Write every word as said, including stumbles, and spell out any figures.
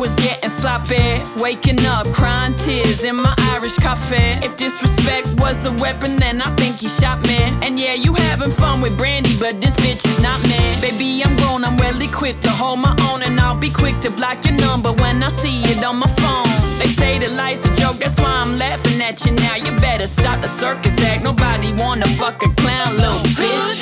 was getting sloppy, waking up, crying tears in my Irish coffee. If disrespect was a weapon, then I think he shot me. And yeah, you having fun with Brandy, but this bitch is not me. Baby, I'm grown, I'm well equipped to hold my own, and I'll be quick to block your number when I see it on my phone. They say that life's a joke, that's why I'm laughing at you now. You better stop the circus act, nobody wanna fuck a clown, little bitch.